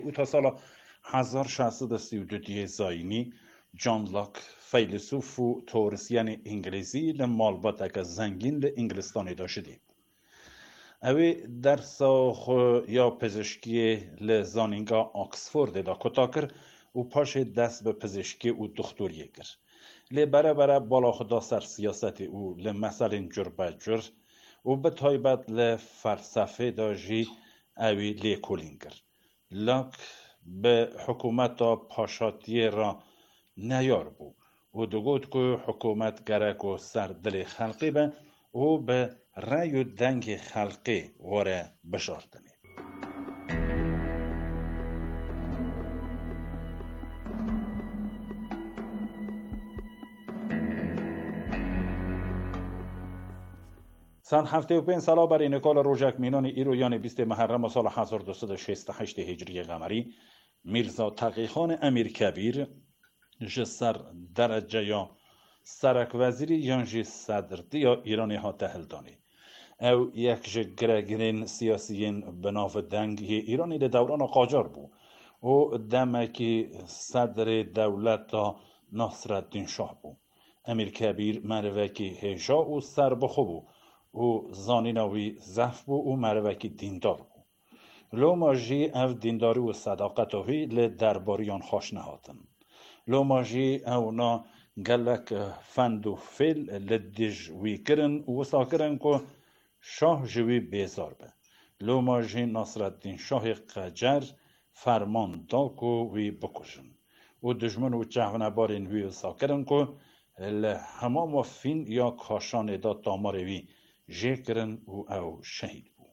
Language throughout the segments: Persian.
او تا سال 1632 زاینی جان لاک فیلسوف و تورسیان انگلیسی لمالباتک زنگین لانگلستانی داشتی. اوی درساخ یا پزشکی لزانینگا آکسفورد دا کتا کر و پاش دست به پزشکی و دکتریه کر. لی برابر بالا خدا سر سیاست او لمثل جر بجر و به تایبت لفلسفه داجی اوی لی کولین کر. لاک به حکومت پاشاتی را نیار بو و دوگود که حکومت گرک و سر دل خلقی به و به رای و دنگ خلقی وره بشارتنی. سال 75 سالا برای نکال روژک مینان ایرویان 20 محرم سال 1268 هجری قمری میرزا تقی خان امیر کبیر جسر درجه یا سرک وزیری یانجی صدرتی یا ایرانی ها تحلدانی او یک جگرگرین سیاسیین بناف دنگی ایرانی ده دوران قاجار بو و دمکی صدر دولت ناصرالدین شاه بو. امیر کبیر مروکی هجا و سر بخو بو و زانیناوی زف بو و مروکی دیندار بو. لو ماجی او دینداری و صداقتوی لدرباریان خوش نهاتن. لو ماجی او نا گلک فند و فیل لدیج وی کرن و ساکرن که شاه جوی بیزار به. لو ماجی ناصرالدین شاه قجر فرمان دا که وی بکشن. و دجمن و جهونبارین وی ساکرن که همام و فین یا کاشان دا دامار وی جه کرن و او شهید بو.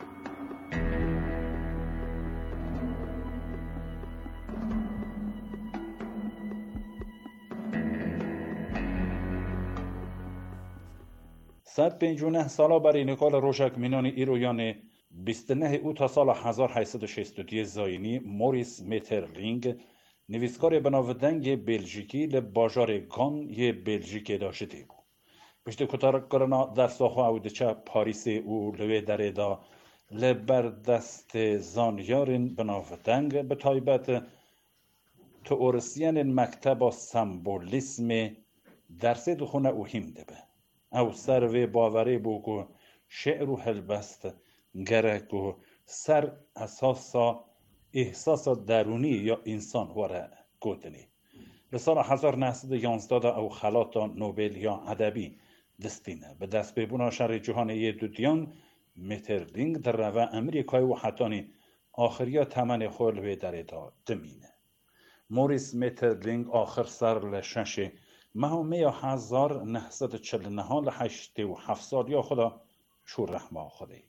صد 59 سالا برای نکال روژک مینان ایرویان 29 او تا سال 1862 زاینی موریس میترلینگ نویسکار بناودنگ بلژیکی لباجار گان یه بلژیک داشته بود. پشت کتار کرنا در ساخو او دچه پاریس او لوی دره دا لبر دست زانیارین بناودنگ به تایبت تئوریسین مکتب سمبولیسم درس دخونه او هیمده به. او سر و باوری بو که شعر و هلبست گرک و سر اساسا احساس درونی یا انسان وره گوتنی. لسال 1911 او خلاط نوبل یا ادبی دستینه به دست ببونا شر جهانی دودیان میترلینگ در روه امریکای و حتانی آخریا تمن خول و دره دا دمینه. موریس میترلینگ آخر سر لشش مهمه 1949 ل87 سال یا خدا شور رحمه خودی.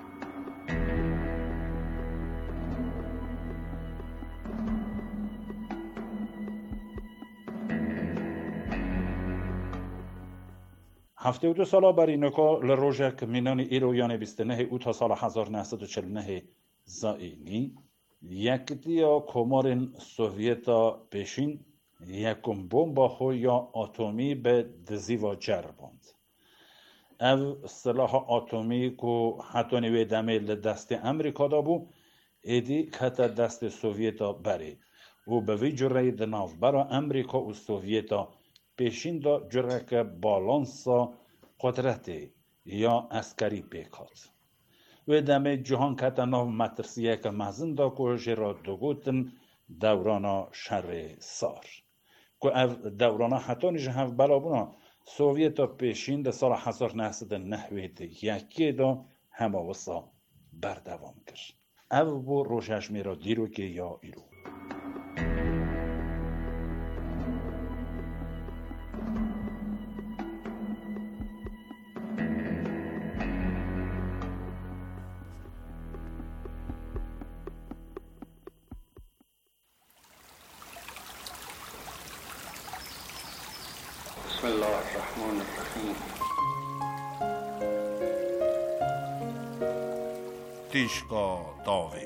هفته و 2 سالا برای نکا لروژک مینان ایرویان 29 او تا سال 1949 زائینی یک دیا کمارین سوویتا پیشین یکم بمبا خو یا اتمی به دزیوا جرباند. او سلاح اتمی که حتی نوی دمه دست امریکا دا بو ایدی کتا دست سوویتا بری و به وی جره دناف برا امریکا و سوویتا پیشین دا جره که بالانسا قدرتی یا اسکری بیکات. و دمه جهان کتا ناف مترسیه که مزن دا که جرا دوگوتن دورانا شر سار. که او دورانا حتی نیجه هم بلابونا سوویتا پیشین ده سال 1991 دا همه وصا بردوام کرد. او بو روشش میرا دیرو که یا ایرو. بسم الله الرحمن الرحیم. تیشکا داوی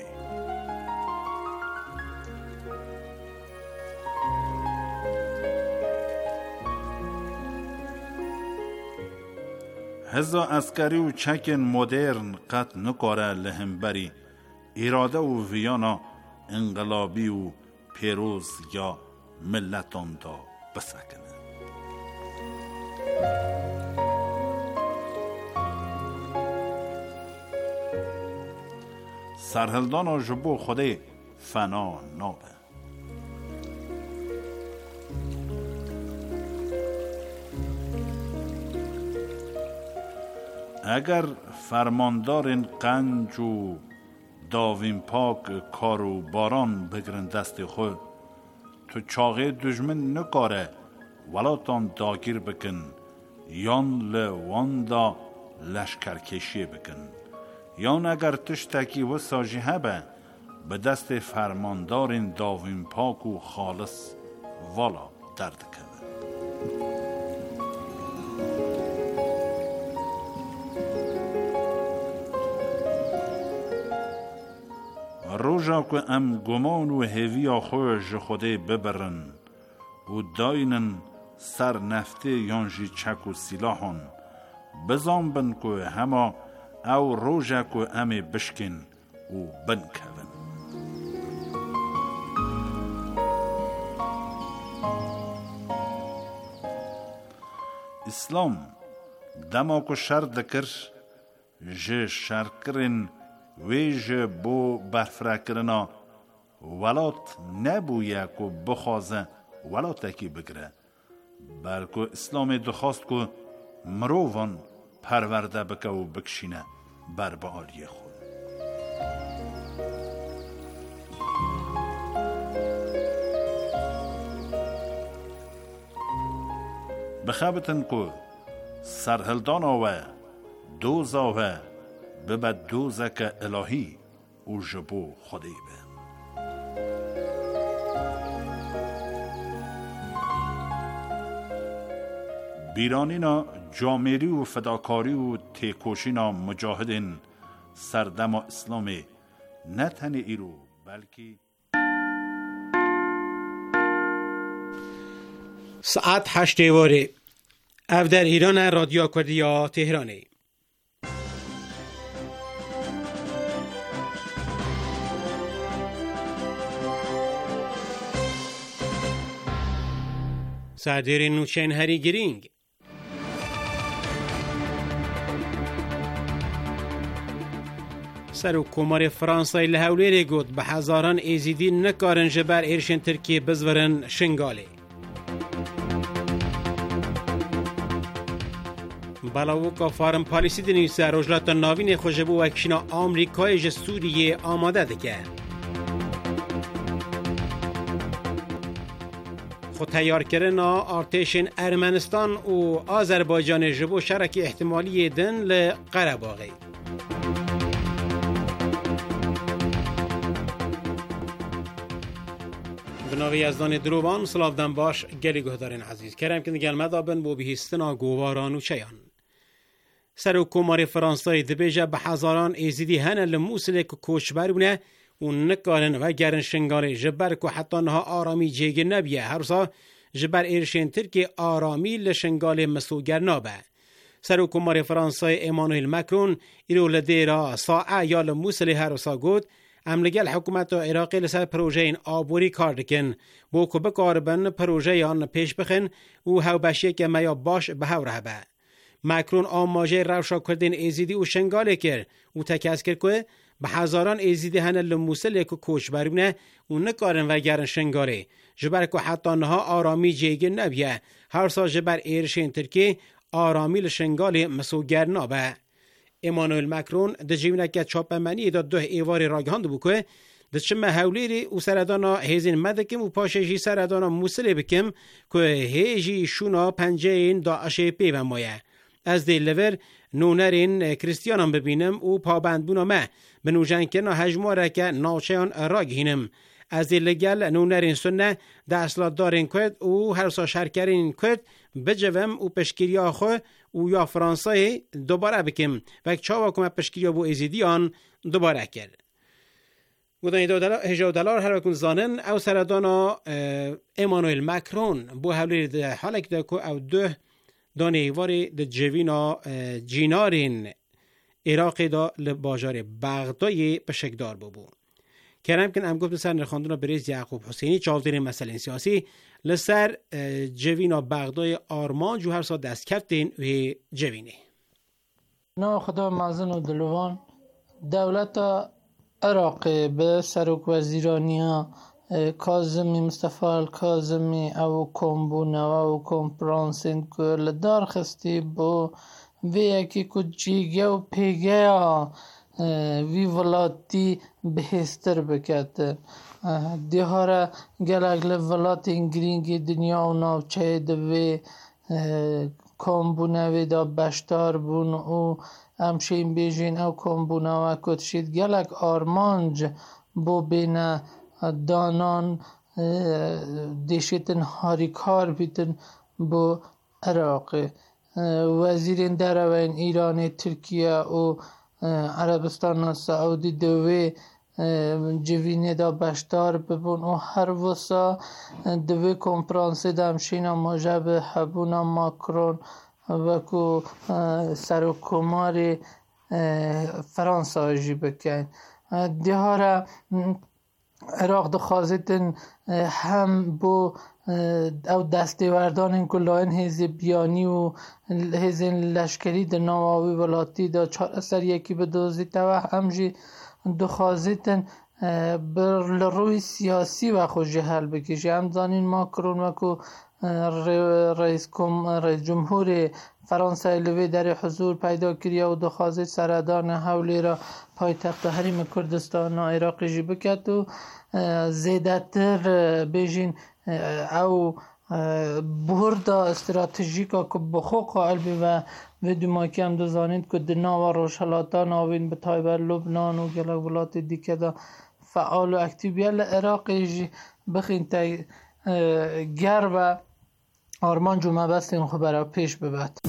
هزا اسکری و چکن مدرن قط نکاره لهم بری اراده و ویانا انقلابی و پیروز یا ملتان دا بسکنه. سرهلدان و جبو خوده فنا نابه. اگر فرماندار قنج و داوین پاک کارو باران بگرن دست خود، تو چاقه دشمن نکاره ولاتان داگیر بکن، یان لواندا لشکرکشی بکن. یان اگر تشتکی و ساجی هبه به دست فرماندار داوین پاک و خالص والا درد کنه. روژا که ام گمان و هیویا خوش خوده ببرن و داینن سر نفته یانجی چک و سلاحان، بزان بن که هما او روژا که امی بشکن و بن کون. اسلام دما که شر دکر جه شر کرن ویج بو برفرکرنا ولات نبویه که بخوازه ولاتکی بگره، بلکه اسلام دخواست که مروان پرورده بکه و بکشینه بر بآلی خود. بخابتن که سرهلدان آوه دوزاوه ببد دوزک الهی و جبو خودی به. بیرانینا جامری و فداکاری و تیکوشینا مجاهدین سردم اسلامی نه تن ایرو بلکه ساعت 8 واره او در ایران رادیو کردیا تهرانه. سردیر نوچین هری گرینگ سروکومار فرانسای لحولی گوت به هزاران ایزیدی نکارن جبر ایرشن ترکیه بزورن شنگاله. بلاوکا فارم پالیسی دنیسه روجلات ناوین خوشبو وکشنا آمریکای جه سوریه آماده دکه. خود تیار کرنا ارتشین ارمنستان و آذربایجان جبو شرک احتمالی دن لقرباغی. بناوی ازدان دروبان سلاودن باش گلی گهدارین عزیز کرم که نگل مدابن بو بهستنا گواران و چیان. سر حکومت فرانسای دبیجه به هزاران ایزیدی هنه لموسله که کوشبر بونه و نکارن و گرن شنگاره جبر که حتی نها آرامی جیگه نبیه هر سا جبر ایرشین ترکی آرامی لشنگال مسوگر نابه. سر حکومت فرانسای ایمانوئل مکرون ایرو لدیرا ساعه یا لموسله هر سا گود املگل حکومت عراقی لسر پروژه این آبوری کار دکن بو که بکاربن پروژه آن پیش بخن و هاو بشیه که میا باش به هاو رهبه. مکرون آماجه روشا کردین ایزیدی و شنگاله کرد و تکیز کرد که به هزاران ایزیدی هنه لموسله که کوش برونه و نکارن و گرن شنگاره جبر که حتی نها آرامی جیگه نبیه هر سا جبر ایرشین ترکی آرامی لشنگال مسوگر نابه. ایمانوئل مکرون د جیونکه چاپمنی دا ده ایواری راگهاند بو که د چمه هولیری و سردانا هیزین مدکم و پاششی سردانا موسله بکم که هیجی شونا پنجه این داعشه پی بمایه. از دی لور نونرین کریستیانم ببینم و پابندبونا مه بنوجن که نا هجماره که ناچهان راگهینم. از دی لگل نونرین سنه دا اصلا دارین کرد و هر سا شرکرین کرد بجوم و پشکیریا خو و یا فرانسای دوباره بکم و یک چاوا کمه پشکیریا بو ایزیدیان دوباره کرد. بودن $10 هر وکن زانن او سردانا ایمانوئل مکرون بو حولی ده حالک ده که او ده دانه ایواری ده جوینا جینارین عراقی دا لباجار بغدای پشکدار بو. کرم کن ام گفت سر نرخاندنا بریز یعقوب حسینی چاودر مسئله سیاسی لسر جوینا بغدای آرمان جو هر سا دست کفتین و جوینه نا خدا مازن و دلوان دولت عراق به سرک وزیرانیا کاظمی مصطفی الکاظمی او کمبونه او کنفرانسین که لدار خستی با وی یکی که جیگه و پیگه وی ولاتی بهستر بکت دیهاره گلگل ولات انگرینگی دنیا و ناوچه دوی کمبونه وی دا بشتار بون و همشین بیجین او کمبونه و کتشید گلگ آرمانج بو بین دانان دیشتن هاریکار بیتن بو عراق وزیرین دروین ایران ترکیه و عربستان سعودی دوی جوینه دا بشتار ببون و هر وسا دوی کنفرانس دمشین مجاب حبونا ماکرون وکو سرکمار فرانسه آجی بکن دیهاره عراق دخوازتن هم بو او دستیوردان این کلاین حزبیانی و حزب لشکری در نواوی ولاتی دا چهار اثر یکی به دوزیده و همجی دخوازتن بر روی سیاسی و خوشی حل بکشه هم زانین ماکرون و رئیس جمهور فرانسه لوی در حضور پیدا کریه و دخوازت سردان حولی را پایتخت حریم کردستان و عراق جی بکت و زیدتر بیجین او برد استراتژیکا که بخو قائل بی و دماکی هم دزانید که دنا و روشلاتا ناوین به تایبر لبنان و گلک ولات دیگه دا فعال و اکتیبیل عراق جی بخین تا گر و آرمان جمعه بستیم خب برای پیش ببد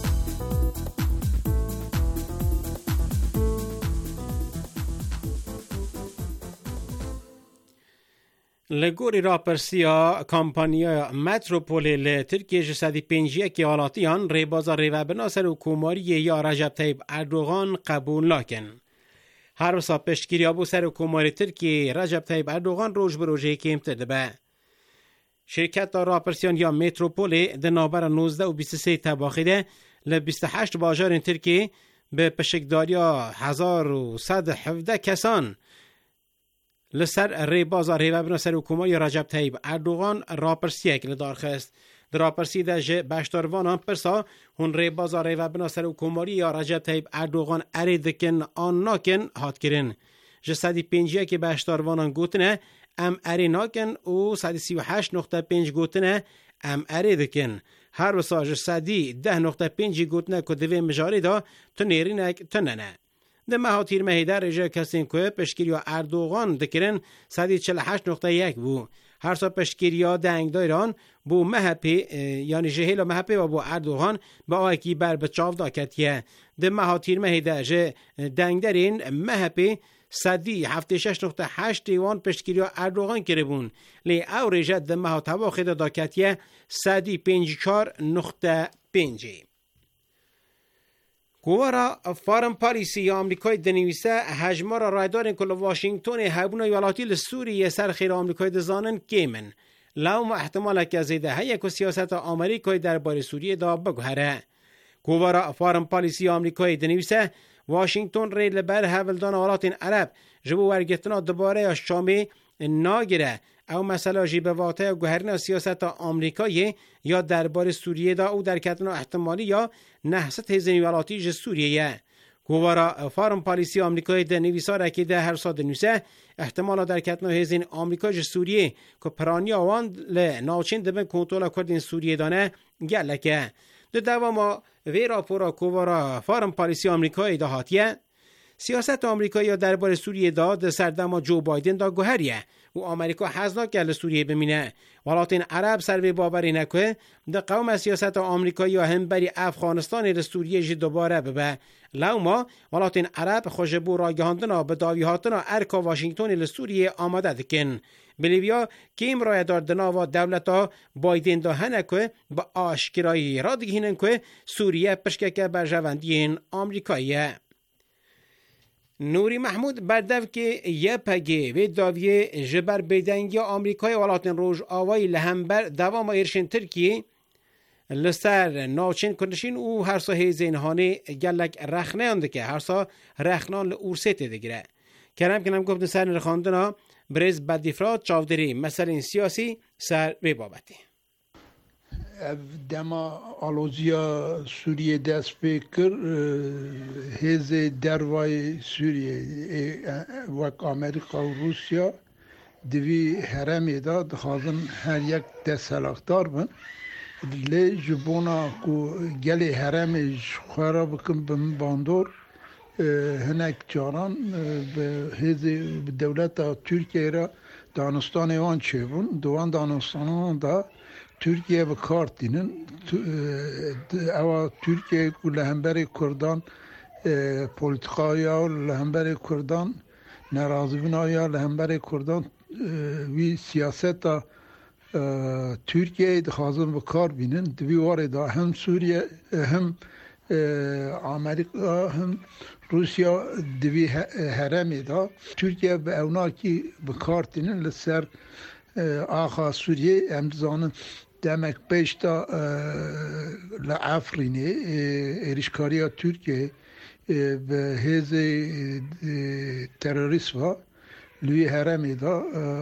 لگوری راپرسیا کامپانیا متروپولی لترکیه جسدی پنجیه که آلاتیان ری بازار ری و بناسر و کوماری یا رجب طیب اردوغان قبول لاکن. هر وسا پشتگیری ابو سر و کوماری ترکیه رجب طیب اردوغان روز به روزه که امتده به. شرکت راپرسیان یا متروپولی در نابر 19 و 23 تباخیده ل 28 باجار ترکیه به پشکداری 1117 کسان لسر ری بازار ری و بناسر حکومت رجب طیب اردوغان راپرسیه که لدارخست در راپرسی ده جه بشتاروانان پرسا هون ری بازار ری و بناسر حکومت یا رجب طیب اردوغان اری دکن آن ناکن هات کرن جه 105 که بشتاروانان گوتنه ام اری ناکن و 138.5 گوتنه ام اری دکن هر وسا جه 110.5 گوتنه که دوی مجاری دا تو نیرینک تننه ده مهاتیر مهیده رجه کسین که پشکیری اردوغان دکرن 148.1 بو هر سا پشکیری دنگ دایران بو مهپی یعنی جهیل مهپی و بو اردوغان با آیکی بر بچاو داکتیه ده مهاتیر مهیده جه دنگ دارین مهپی 176.8 دیوان پشکیری اردوغان کرده بون لی او رجه ده مهاتوا خیده داکتیه 154.5 گوارا فارم پالیسی آمریکای دنویسه هجمار رایدارین کل واشنگتون هبونه ولاتی لسوریه سر خیر آمریکای دزانن کیمن لوم احتمال که زیده هیه که سیاست آمریکای درباره سوریه دا بگوهره گوارا فارم پالیسی آمریکای دنویسه واشنگتون ری لبر هولدان ولاتین عرب جبو ورگتنا دوباره شامی ناگره او مسئله جی به واقع گوهرنا سیاست آمریکایی یا درباره سوریه دا او در کتنا احتمالی یا نحست هزینی ولاتی ج سوریه گوارا فارم پالیسی آمریکایی ده نویساره که ده هر سال نویسه احتمالا در کتنا هزین آمریکا ج سوریه که پرانی آوان لناوچین دبن کنترل کردین سوریه دانه گلکه ده دوما وی راپورا گوارا فارم پالیسی آمریکایی ده هاتیه سیاست آمریکایی درباره سوریه دا سردما جو بایدن دا گوهریه و آمریکا حزناک گل سوریه بمینه ولاتین عرب سروی باوری نکه ده قوم سیاست آمریکایی هم بری افغانستان ر سوریه جی دوباره ببه لوما ولاتین عرب خوشبو راگهاندنا به داویهاتنا ارکا واشنگتون ل سوریه آماده دکن بلیویا کیم رای داردنا و دولتا بایدن دا هنکه با آشکرایی را دگهینن که سوریه پشکک برجواندین آمریکاییه. نوری محمود بردو که یه پگه و داویه جبر بیدنگی آمریکای ولاتن روش آوای لهمبر دوام ایرشن ترکیه لسر ناوچین کردشین او هر سا هیزینهانه گلک رخنه انده که هر سا رخنان لورسیت دگیره کرم کنم گفت سر نرخاندنا برز بدیفرات چاودری مسئله سیاسی سر به بابتی دما آلوزیا سوریه دست بکر هز دروای سوریه وک آمریکا و روسیا دوی هرمی دا دخوازن هر یک دست سلاختار بن لی جبونا کو گلی هرمش خوارا بکن بم باندور هنک جاران به هزی دولت ترکیه را دانستان وان چه بون دوان دانستان دا ترکیه به کارت دینن اوا ترکیه کو لهمبر کردان پولیتیکایا لهمبر کردان ناراضی بنایا لهمبر کردان وی سیاست ترکیه دخوازن به کار بینن دوی وارد هم سوریه هم آمریکا هم روسیا دوی هرمی دا ترکیه به اونا کی به کار دینن لسر آخا سوریه امزانن demek beşta لعفرینه ایرشکاری ترکیه به هز تروریست و لوی هرمی دا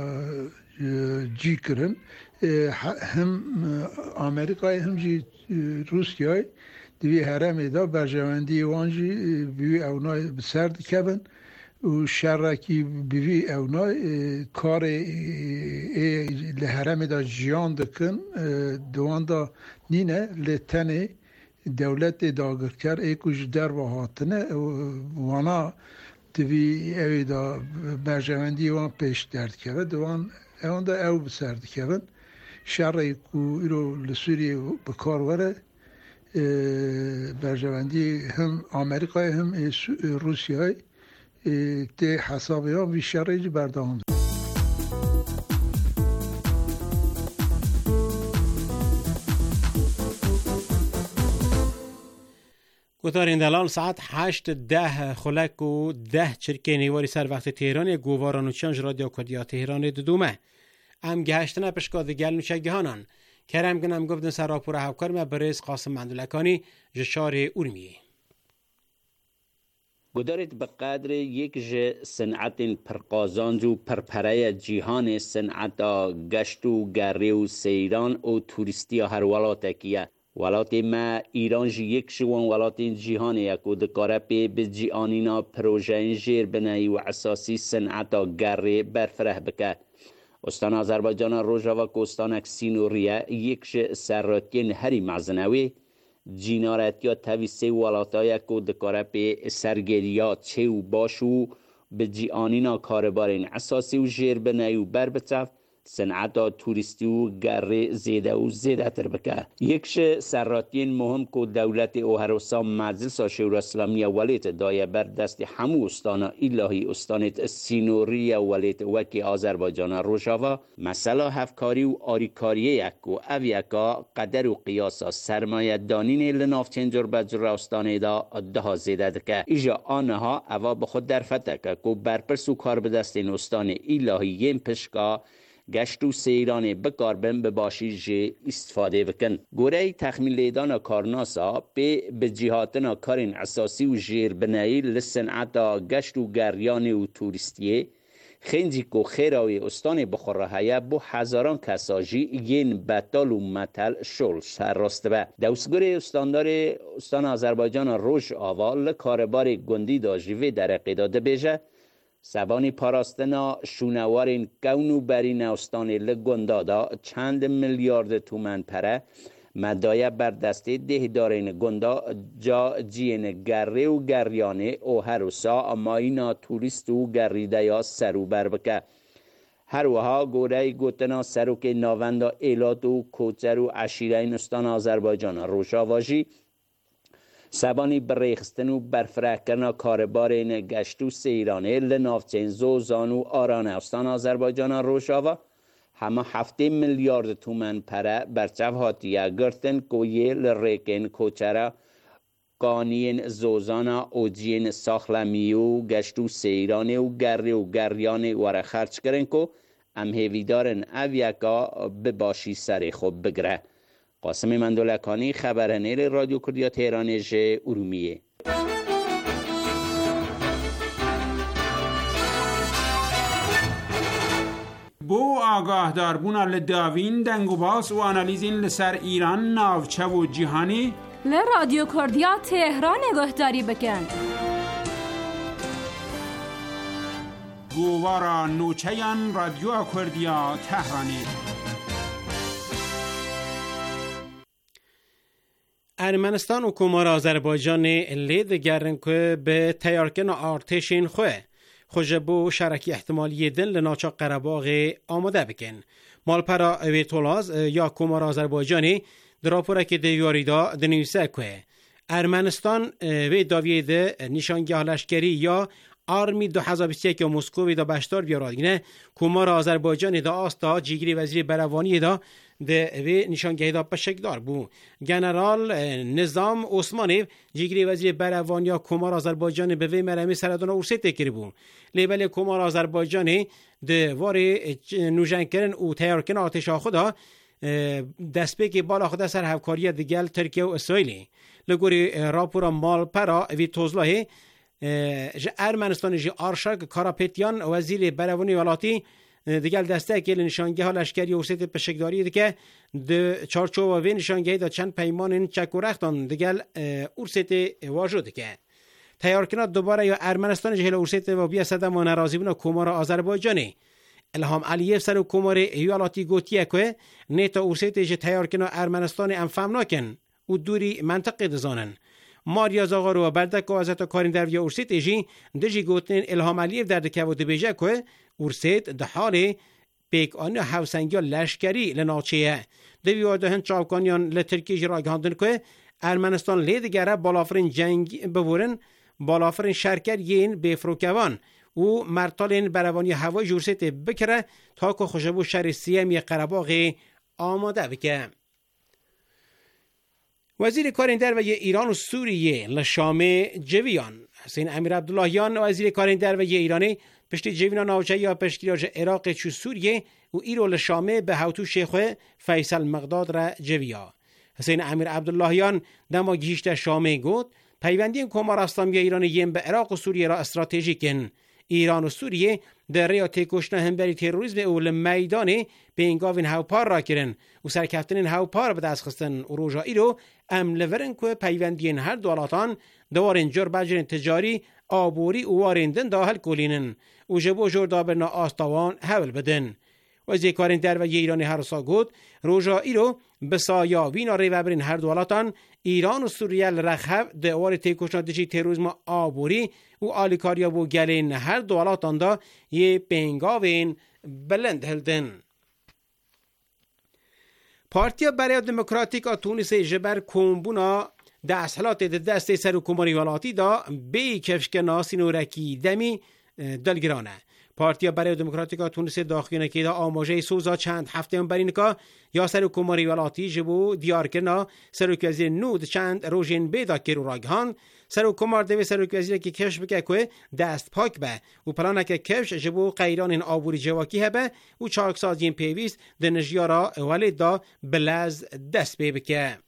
جی کرن هم آمریکای هم جی روسیای دوی هرمی دا برجواندی وانجی بیوی اونای بسرد کبن و شرکی بیوی اونای کار لحرم دا جیان دکن دوان دا نینه لتنه دولت داگرکر ایکوش در و هاتنه وانا دوی اوی دا برجواندی وان پیش درد کبن دوان اون دا او بسرد کبن شرکی ایرو لسوری بکار وره برجواندی هم آمریکای هم روسیای ته حسابی ها بیشتری بردارند. گوتارین دلال ساعت 8:10 خلک و 10 چرکه نیواری سر وقت تهران گواران و چنج رادیو کدیا تهران دومه ام گهشتنه پشکاد گل نوچه گهانان کرم گنم گفتن سر راپور هفکار ما برز قاسم مندولکانی جشار اورمیه گدارید به قدر یک صنعت پرقازانج و پرپره جهان صنعت گشت و گری و سیران و توریستی هر ولاتکیه ولات ما ایران یک شوان ولات جهان یک و دکاره به جهانینا پروژه جیر بنایی و اساسی صنعت گری برفره بکه استان آذربایجان روژاوا و استان اکسینوریه یک سراتین هری مزنوی جینارت یا تویسه ولاتای کو دکاره به سرگریات چه و باشو به جیانینا کاربارین اساسی و جیر بنایی و بر بتف صنعت توریستی و گره زیده و زیده تر بکه یکش سراتین مهم کو دولت اوهروسا مجلس شورای اسلامی ولیت دایه بر دست همو استان الهی استانت سینوری ولیت وکی آذربایجان روژاوا مسئله هفکاری و آریکاری یک و اویکا قدر و قیاسا سرمایه دانین لنافتین بجر استان دا ده زیده دکه ایجا آنها اوا بخود در فتک کو برپرس و کار به دست این استان الهی یم پشکا گشت و سیران بکاربن به باشی جه استفاده بکن. گوره تخمیل لیدان کارناسا به جهاتنا کارین اساسی و جیر بنایی لسنعتا گشت و گریان و توریستیه خینجی که خیراوی استان بخورهایه بو هزاران کساجی ین بطال و متل شل سر راست به دوسگوره استاندار استان آذربایجان روش آوال کاربار گندی داجیوی در اقیداده بیجه سوانی پاراستنا شونوارین کونو برین استان لگندادا چند میلیارد تومان پره مدایه بر دسته دهدارین گندا جا جین گره و گریانه او هروسا اما اینا توریست و گریده یا سرو بر بکه هر وها گوره گوتنا سروک ناوندا ایلات و کوچر و عشیره استان آذربایجان روشاواجی سبانی بریخستن و برفره کرنا کاربار گشت و سیرانه لنافچین زوزان و آران استان آذربایجان روشاوا همه 7 میلیارد تومان پره برچف هاتیه گرتن کویه لریکن کوچره قانین زوزانا او جین ساخلمیو گشتو سیرانه و گری و گریان وره خرچ کرن کو ام هیویدارن اویکا بباشی سر خوب بگره. قاسم مندولکانی خبرنگار رادیو کردیا تهران ژ ارومیه. بو آگاه داربونا لداوین دنگو باس و آنالیزین لسر ایران ناوچه و جیهانی لرادیو کردیا تهران گهداری بکن. گوارا نوچهان رادیو کردیا تهرانی. ارمنستان و کمار آذربایجان لید گرن که به تیارکن آرتشین خوشبو شرکی احتمالی دن لناچا قرباغ آماده بکن. مالپرا اویتولاز یا کمار آذربایجانی دراپورا که دیواری دا دنیسه که ارمنستان وی داویه ده نشانگاه لشکری یا آرمی 2021 یا مسکوی دا بشتار بیارادینه کمار آذربایجان دا آستا جیگری وزیر بروانی دا ده وی نشانگاه دا پشکدار بو. جنرال نظام عثمانی جیگری وزیر بروانی یا کمار آذربایجان به وی مرمی سردان اورسی تکری بو. لیبل کمار آذربایجانی ده واری نوجن کرن او تیار کن آتش آخودا دست که بالا خود سر همکاری دیگل ترکیه و اسرائیلی. لگوری راپورا مال پرا وی توزلاهی ارمنستان جی آرشاک کاراپتیان وزیر بروانی ولاتی دیگل دسته که نشانگه ها لشکری اورسیت پشکداری ده که ده چارچوب و نشانگه دا چند پیمان چک و رختان دیگل اورسیت واجود که تیارکنا دوباره یا ارمنستان جهل اورسیت و بیا صدم و نرازی بنا کمار آذربایجانی الهام علیف سر کمار ایوالاتی گوتیه که نیتا اورسیت جه تیارکنا ارمنستان انفهم ناکن و دوری منطقه دزانن. ماریا زاغارو و بردک و ازتا کارین در ویا اورسیت ایجی دجی گوتنین الهام علیف در دکه و دبیجه که اورسیت ده حال پیک آن حوسنگی لشکری لناچیه دوی دهن چاوکانیان لترکیج را گاندن که ارمنستان لیدگره بالافرین جنگ بورن بالافرین شرکر یین بفروکوان و مرتالین بروانی هوای اورسیت بکره تا که خوشبو شهر سیمی قره‌باغ آماده بکه. وزیر کارین در و ایران و سوریه لشام جویان حسین امیر عبداللهیان وزیر کارین در و ایرانی پشتی جویان ناوچه یا پشتیراج عراق چو سوریه و ایرو لشامه به هوتو شیخ فیصل مقداد را جویا. حسین امیر عبداللهیان دما گیشت شامه گود پیوندی کمار اسلامی ایران یم به عراق و سوریه را استراتژیکن. ایران و سوریه در ریا تکشنه همبری تروریسم اول میدان پینگاوین هاوپار را کرن و سرکفتن هاوپار به دست خستن و روژایی رو املورن که پیوندین هر دولتان دوارن جر بجرن تجاری آبوری و واریندن داخل کلینن و جبو جور دابرنا آستوان حول بدن. وزیر کارین در و ایران هر سا گود روژایی رو بسایا وینا ریوبرین هر دولتان ایران و سوریه رخب دوار تکشنه دجی تروریسم آبوری و آلیکاریا بو گلین هر دولتان دا یه پینگاوین بلند هلدن. پارتیا برای دموکراتیک تونس جبر کومبونا دستحلات دست سر حکومت ولاتی دا بی کفشکنا سینورکی دمی دلگرانه. پارتیا برای دموکراتیک تونس داخل که دا آماجه سوزا چند هفته برین که یا سر حکومت ولاتی جبو دیار کرنا سر وزیر نود چند روزین بیدا کرو راگهان سر حکومت دوی سر وزیر که کفش بکه که دست پاک به و پلانه که کفش جبو قیران این آبوری جواکی هبه و چاکسازین پیویست دنجیارا ولید دا بلز دست بکه.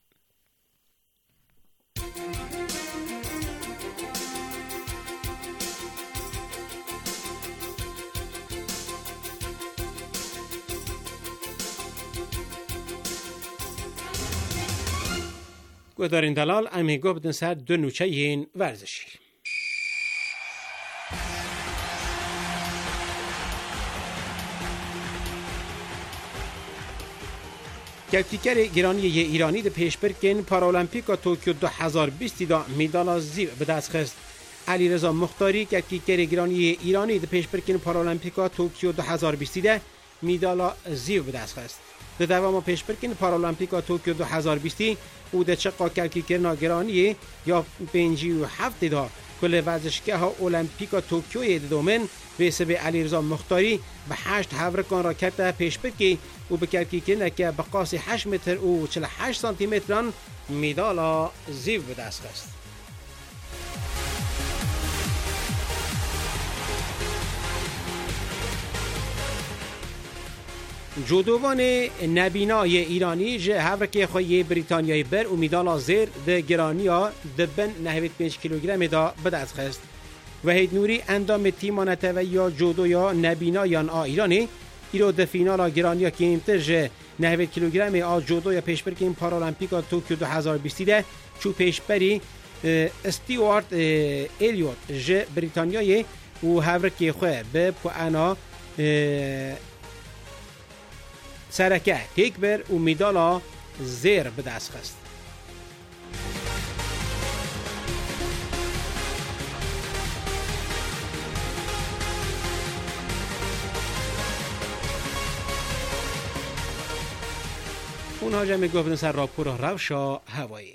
گودارین دلال امیگو بدن سر دو نوچه این ورزشی. کفتیگر گرانی ایرانی ده پیش برکن پارالمپیکا توکیو 2020 دا میدال زیو به دست خست. علیرضا مختاری کفتیگر گرانی ایرانی ده پیش برکن پارالمپیکا توکیو 2020 دا میدال زیو به دست خست. ده دوام پیش برکن پارالمپیکا توکیو 2020 او ده چقا کلکی کرنا گرانی یا 57 دا کل ورزشگاه ها المپیکا توکیوی دومن به سبب علیرضا مختاری به 8 هورکان راکت پیش برکی و به کلکی کرنا که به قاس 8 متر و 48 سانتی متران میدالا زیو به دست خست. جودوان نبینای ایرانی جه هفرکی خوی بریتانیای بر و میدالا زیر ده گرانیا دبن 95 کیلوگرم دا بدست خست و هید نوری اندام تیمان تاویا جودو یا نبینایان ایرانی ایرو ده فینالا گرانیا که امتر جه 90 کیلوگرم آ جودو یا پیشبر که این پارالمپیکا توکیو 2020 ده چو پیشبری استیوارت الیوت جه بریتانیای و هفرکی خوی به پوانا سرکه تیک بر و میدالا زیر به دست خست. اونها جمعی گفتن سر راپور روشا هوایی.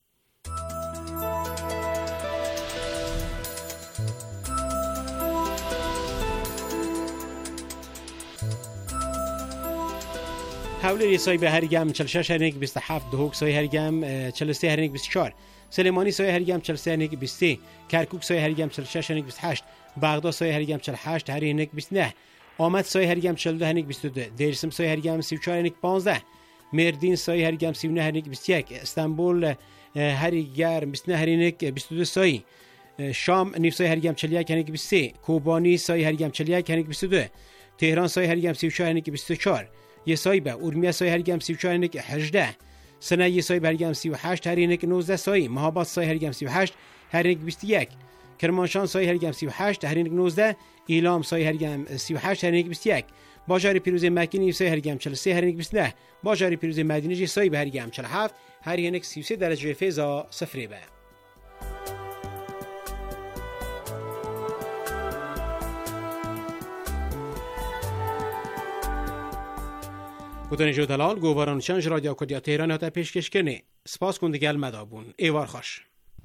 حوله ریسای به هرگم 46 هرنگ 27 دهوک سای هرگم 43 هرنگ 24 سلیمانی سای هرگم 43 هرنگ 23 کرکوک سای هرگم 46 هرنگ 28 بغداد سای هرگم 48 هرنگ 29 آمد سای هرگم 42 هرنگ 22 دیرسم سای هرگم 34 هرنگ 15 مردین سای هرگم 39 هرنگ 21 استانبول هرگم 29 هرنگ 22 سای شام نیف سای هرگم 41 هرنگ 23 کوبانی سای هرگم 41 هرنگ 22 تهران سای هرگم 34 هرنگ 24 یه سایبه اورمیا سای هرگم 34 هرنگ 18 سنه یه سایبه هرگم 38 هرنگ 19 سای مهاباد سای هرگم 38 هرنگ 21 کرمانشاه سای هرگم 38 هرنگ 19 ایلام سای هرگم 38 هرنگ 21 بازار پیروزی مکنی سای هرگم 43 هرنگ 29 بازار پیروزی مدینه سایبه هرگم 47 هرنگ 33 درجه فضا صفری به بودن جو دلال گوباران چنج رادیو کدیا تهران هاتا پیشکش کنه سپاس کنده گل مدابون ایوار خوش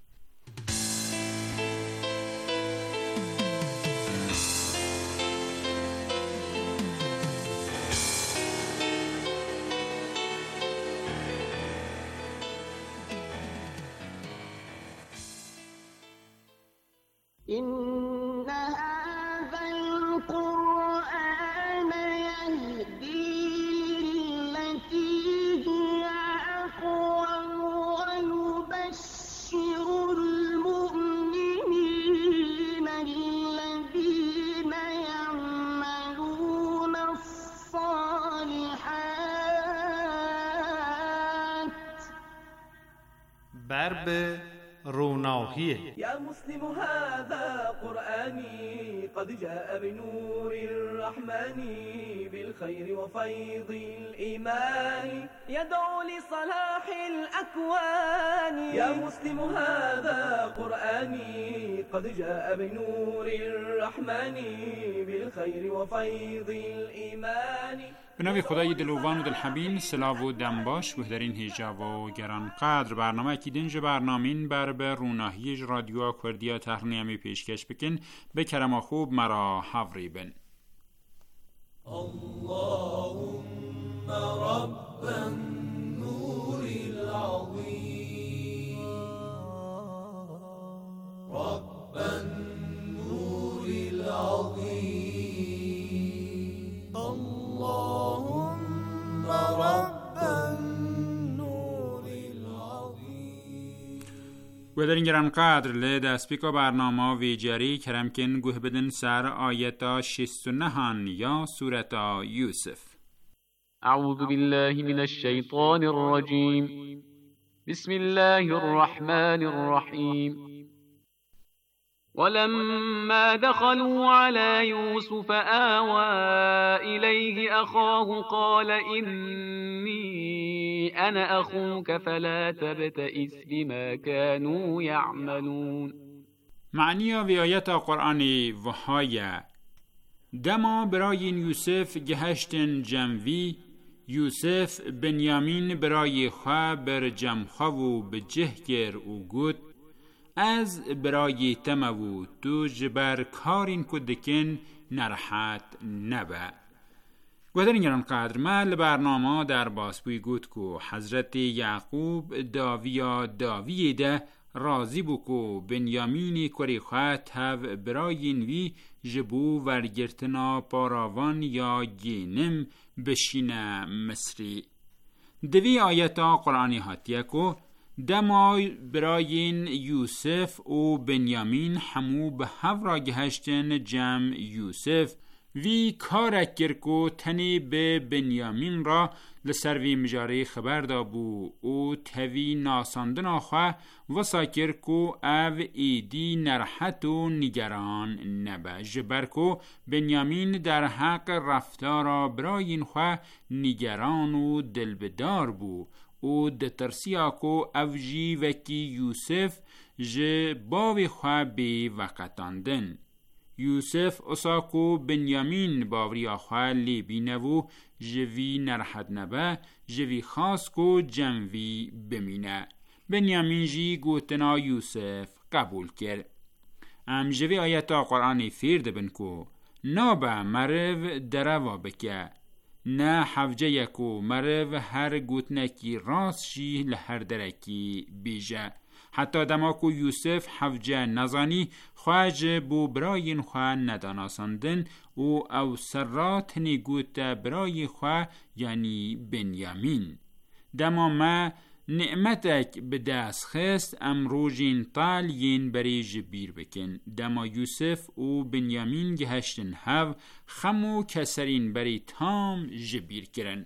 برب روناهیه يا مسلم هذا قرآني قد جاء بنور الرحمن بالخير وفيض الإيمان يدعو لصلاح الأكوان يا مسلم هذا قرآني قد جاء بنور الرحمن بالخير وفيض الإيمان به نام خدای دلوان و دلحبین سلاو و دنباش بهترین هیجا و گران قدر برنامه کی دنج برنامین بر به روناهی رادیو کردیا تهرنیمی پیشکش بکن به کرما خوب مرا حوری بن اللهم رب النور العظیم رب النور العظیم اللهم رب النور العظیم و در این گران قدر لی دسپیکا برنامه ویجاری کرمکن گوه بدن سر آیتا 69 یا سورتا یوسف. اعوذ بالله من الشیطان الرجیم بسم الله الرحمن الرحیم ولما دخلوا على يوسف آوى إليه أخاه قال إني أنا أخوك فلا تبتئس بما كانوا يعملون. معنی و آیت قرآنی وحایه دما برای یوسف گهشتن جموی یوسف بنیامین برای خواه بر جمخوا و بجه گر و گود از برای تمو تو جبر کارین کدکن نرحت نبه. گوهدر اینگران قدر مال برنامه در باسپوی گود کو حضرت یعقوب داویا داوی ده راضی بو کو بنیامین کوری خواه تاو برای وی جبو ورگرتنا پاراوان یا گینم بشینه مصری. دوی آیتا قرآنی هاتیه که دما براین یوسف و بنیامین همو به هفرا گهشتن جمع یوسف وی کارک کرکو تنی به بنیامین را لسر وی مجاری خبر دابو و توی ناساندن آخوا وسا کرکو او ایدی نرحت و نگران نبه جبرکو بنیامین در حق رفتارا براین خوا نگران و دلبدار بو و دترسیا کو اوجی وکی یوسف ج باوی خوا بی وقتاندن. یوسف اساکو بنیامین باوری آخوا لی بینو جوی نرحد نبه جوی خاص کو جموی بمینه. بنیامین جی گوتنا یوسف قبول کرد. ام جوی آیتا قرآنی فیرد بن کو نابه مرو دروا بکه نه حوجه یکو مرو هر گوتنکی راست شی لهر درکی بیجه. حتی دماکو یوسف حوجه نزانی خواهج بو براین خواه نداناساندن او سرات نگوت برای خواه یعنی بنیامین. دما ما نعمتک به دست خست امروجین طال ین بری جبیر بکن. دما یوسف و بنیامین گهشتن هاو خمو کسرین بری تام جبیر کرن.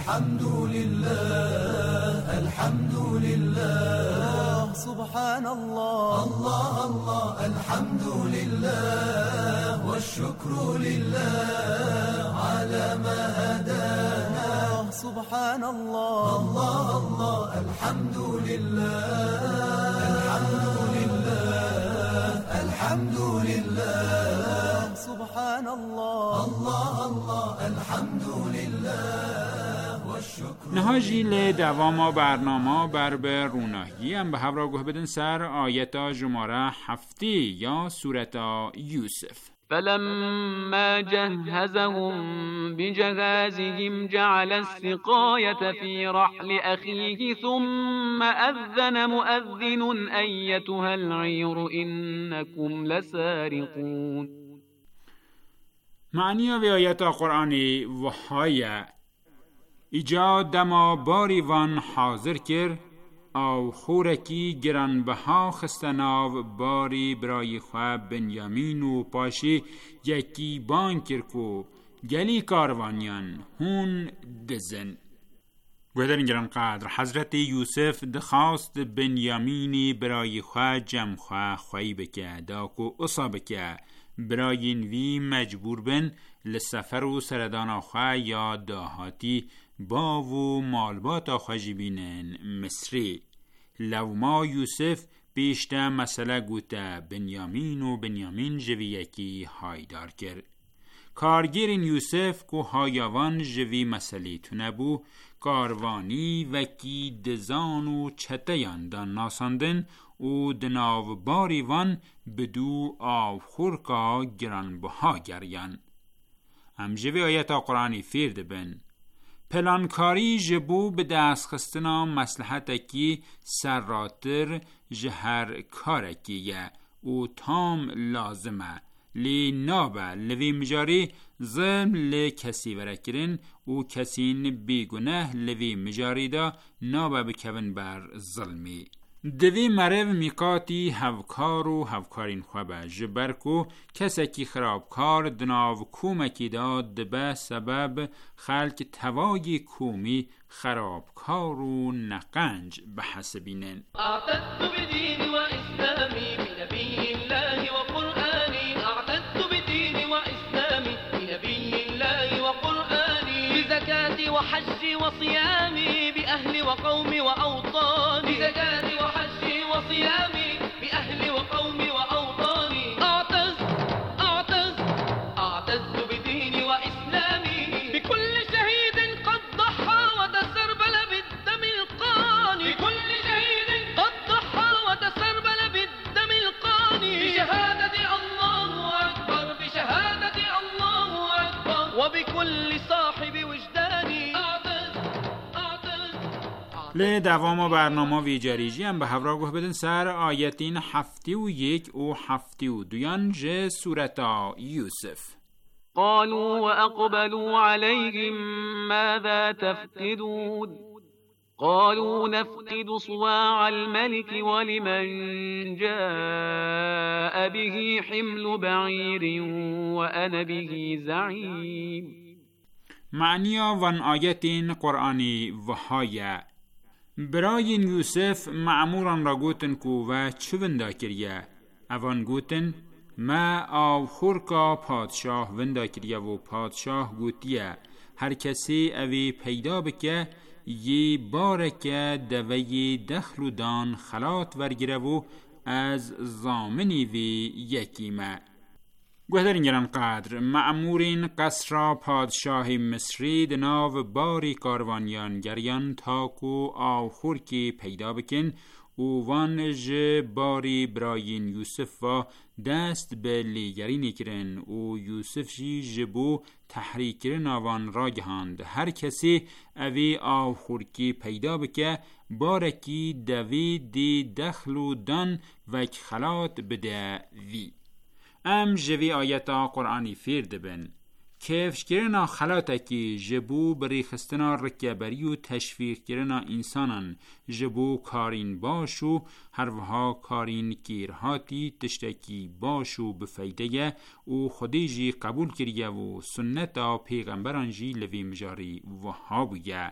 الحمدلله سبحان الله الله الله الحمدلله والشكر لله على ما هدانا سبحان الله الله الله الحمد لله سبحان الله الله الله الحمد لله والشكر. نهاجی لی دواما برنامه بر به روناهی هم به هفرا گوه بدن سر آیتا جماره 7 یا سورتا یوسف. فلما جهزهم بجهازهم جعل السقاية في رحل أخيه ثم أذن مؤذن أيتها العير إنكم لسارقون. معنی و آیت قرآنی وحای ایجاد دما باریوان حاضر کر او خورکی گرانبها خستناو باری برای خواه بنیامین و پاشی یکی بان کرکو گلی کاروانیان هون دزن. گوهدر گران قدر حضرت یوسف دخواست بنیامینی برای خواه جمع خواهی بکه داکو اصا بکه برای وی مجبور بن لسفر و سردان خواه یا داهاتی با و مالبات خوشی بینن مصری. لو ما یوسف پیشتا مسئله گوته بنیامین و بنیامین جوی یکی هایدار کرد. کارگیرین یوسف کو هایوان جوی مسئله تو نبو کاروانی وکی دزان و چتیان دان ناساندن و دناو باریوان بدو آو خورکا گران بها گریان. هم جوی آیتا قرآنی فیرد بن پلانکاری جبو به دست خستنا مصلحتکی سراتر جهر کارکیه و تام لازمه لی نابه لوی مجاری ظلم لی کسی ورکرین و کسین بیگنه لوی مجاری دا نابه بکون بر ظلمی. دوی مرو میقاتی هفکار و هفکارین خوابه جبرکو کسکی خرابکار دناو کومکی داد به سبب خلق تواگی کومی خرابکار و نقنج به حسبینن. اعتدت بدین و اسلامی بنبی الله و قرآنی اعتدت بدین و اسلامی بنبی الله و قرآنی بزکاة و حج و صیامی بأهل و قوم و اوطانی بزکاة و حج و صیامی بأهل و قوم و اوطانی اعتز بدین و اسلامی بكل شهید قد ضحى وتسربل بالدم القاني بكل شهید قد ضحى وتسربل بالدم القاني بشهادة الله أكبر بشهادة الله أكبر وبكل صاحب وجداني لی دوام برنامه ویجاریجی هم به هفرا گوه بدن سر آیتین 71 و 72 ج سورتا یوسف. قالوا وأقبلوا عليهم ماذا تفقدون قالوا نفقد صواع الملك ولمن جاء به حمل بعير وأنا به زعيم. معنی وان آیتین قرآنی وحایه برای یوسف معموران را گوتن کو و چه وندا کریه اوان گوتن ما آو خورکا پادشاه وندا کریه و پادشاه گوتیه هر کسی اوی پیدا بکه یه بارکه دوی دخل و دان خلات ورگره و از زامنی وی یکیمه. گوهدارین گران قدر معمورین قصر پادشاه مصری دناو باری کاروانیان گریان تاکو آو خورکی پیدا بکن او وان جه باری براین یوسف و دست به لیگرین کرن او یوسف جی جبو تحریک کرن آوان را گهاند. هر کسی اوی آو خورکی پیدا بکه بارکی دوی دی دخل و دان وک خلات بده وی. ام جوی آیتا قرآنی فیرد بن کفش کرنا خلاتکی جبو بریخستنا رکبری و تشویق کرنا انسانان جبو کارین باشو هر وها کارین کیرهاتی تشتکی باشو بفیده و خودیجی قبول کریه و سنتا پیغمبران جی لوی مجاری وحابویه.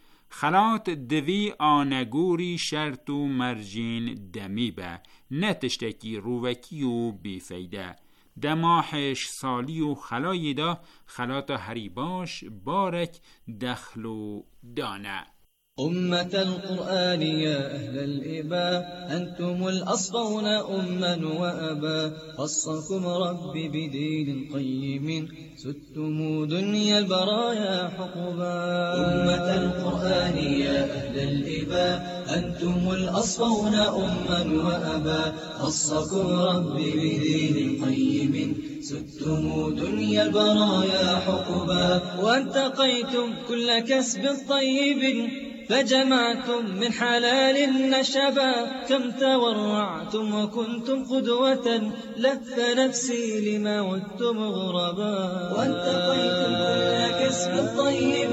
خلات دوی آنگوری شرط و مرجین دمی به نه تشتکی رووکی و بیفیده دماحش سالی و خلای دا خلات هریباش بارک دخل و دانه. أمة القرآن يا أهل الإباء أنتم الأصفون أما وأبا خصكم ربي بدين قيم ستم دنيا البرايا حقبا. أمة القرآن يا أهل الإباء أنتم الأصفون أما وأبا خصكم ربي بدين قيم ستم دنيا البرايا حقبا. وانتقيتم كل كسب طيب فجمعتم من حلال النشبا. كم تورعتم وكنتم قدوة لف نفسي لما ودتم غربا. وانتقيتم كل كسب طيب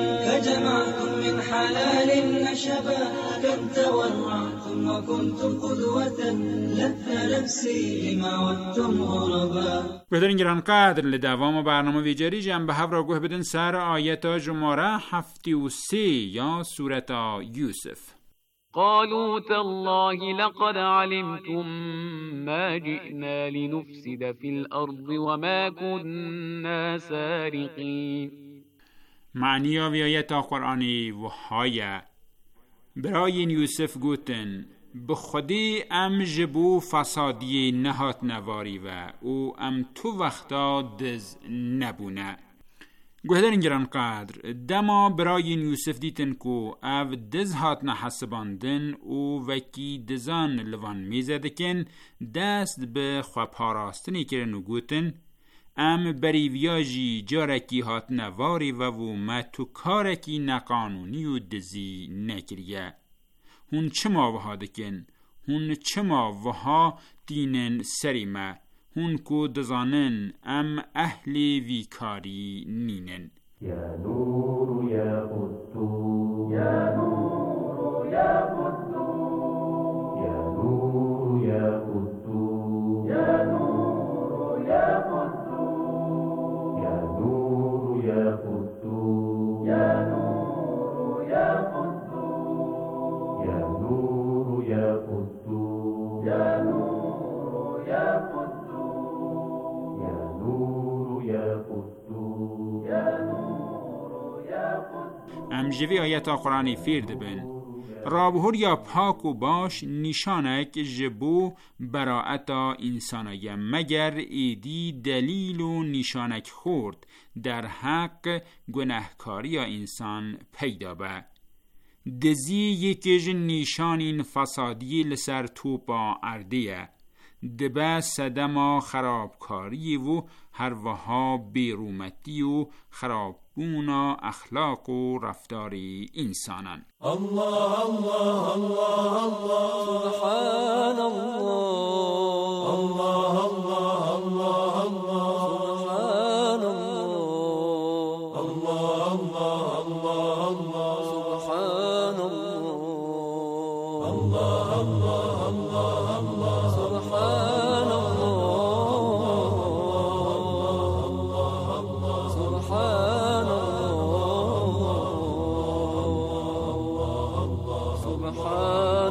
فجمعتم من حلال النشبا. كم تورعتم وكنتم قدوة لف نفسي لما ودتم غربا. بهترین گران قدر لدوام برنامه ویجری جنبه هف را گوه بدن سر آیتا جماره 73 یا سورت یوسف. قالوا تالله لقد علمتم ما جئنا لنفسد في الأرض وما كنا سارقين. معنی و آیتا قرآنی و های برای یوسف گوتن بخودی ام جبو فسادی نهات نواری و او ام تو وقتا دز نبونه. گوهدارین گران قدر دما برای یوسف دیتن کو او دز هات نحسباندن او وکی دزان لوان میزدکن دست به خواه پاراستنی کرن و گوتن ام بریویاجی جارکی هات نواری و ما تو کارکی نقانونی و دزی نکریه. هون چما وها دکن هون چما وها دینن سریمه هون کو دزانن ام اهلی ویکاری نینن. یا نور یا قدوس یا نور یا قدوس یا نور یا قدوس یا نور یا قدوس یا نور یا قدوس یا نور یا قدوس یا نور یا قدوس یا نور یا قدوس یا نور یا قدوس یا نور یا قدوس. ام جوی آیتا قرآنی فیرد بن رابهور یا پاک و باش نشانک جبو براعتا انسانای مگر ایدی دلیل و نشانک خورد در حق گناهکاری انسان پیدا به. دزی یکیج نشانین فسادی لسر توپا اردیه دبه صدما خرابکاری و هر وها بیرومتی و خرابونا اخلاق و رفتاری انسانان. الله الله الله الله سبحان الله الله الله الله الله سبحان الله سبحان الله الله الله الله الله سبحان الله سبحان الله سبحان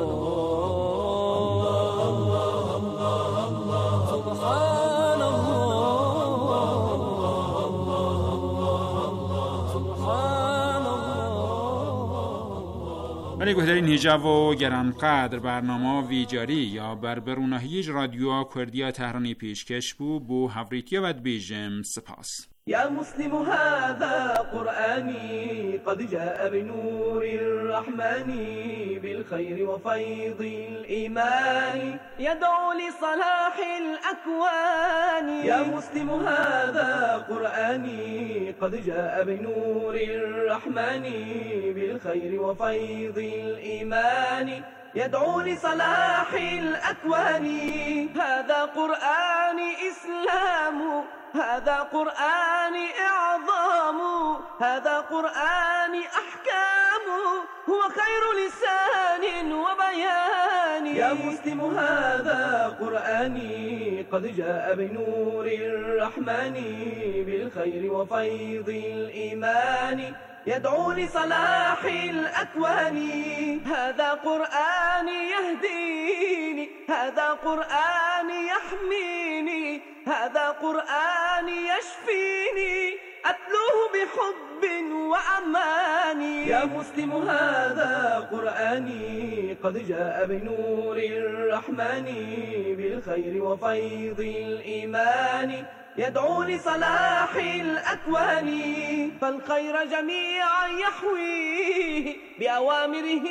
ولی گهدارین هیجاب و گرانقدر برنامه ویجاری یا بربرونه هیج رادیو کردیا تهرانی پیشکش بو هفریتیا ود بیجم سپاس. يا مسلم هذا قرآني قد جاء بنور الرحمن بالخير وفيض الإيمان يدعو لصلاح الأكوان. يا مسلم هذا قرآني قد جاء بنور الرحمن بالخير وفيض الإيمان يدعو لصلاح الأكوان. هذا قرآن إسلام هذا قرآن إعظام هذا قرآن أحكام هو خير لسان وبيان. يا مسلم هذا قرآني قد جاء بنور الرحمن بالخير وفيض الإيمان يدعو لصلاح الأكوان. هذا قرآن يهديني هذا قرآن يحميني هذا قرآن يشفيني أتلوه بحب وأمان. يا مسلم هذا قرآني قد جاء بنور الرحمن بالخير وفيض الإيمان يدعو لصلاح الأكوان. فالخير جميعا يحويه بأوامره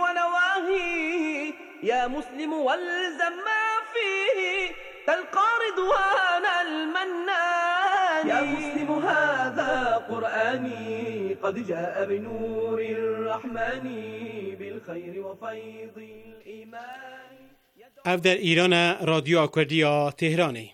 ونواهيه. يا مسلم والزم ما فيه تلقى رضوان المنان. يا مسلم هذا قرآني قد جاء بنور الرحمن بالخير وفيض الإيمان. اف در ایران رادیو کردیا تهرانی.